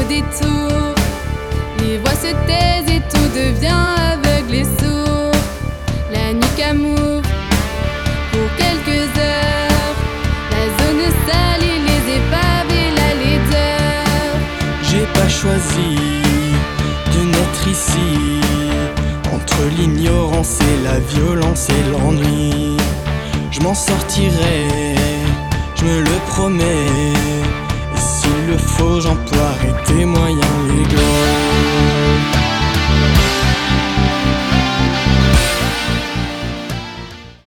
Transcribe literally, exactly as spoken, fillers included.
détour. Les voix se taisent et tout devient aveugle et sourd. La nuit camoufle pour quelques heures la zone sale et les épaves et la laideur. J'ai pas choisi de naître ici, entre l'ignorance et la violence et l'ennui. Je m'en sortirai, je me le promets, et s'il le faut j'emploierai des moyens légaux.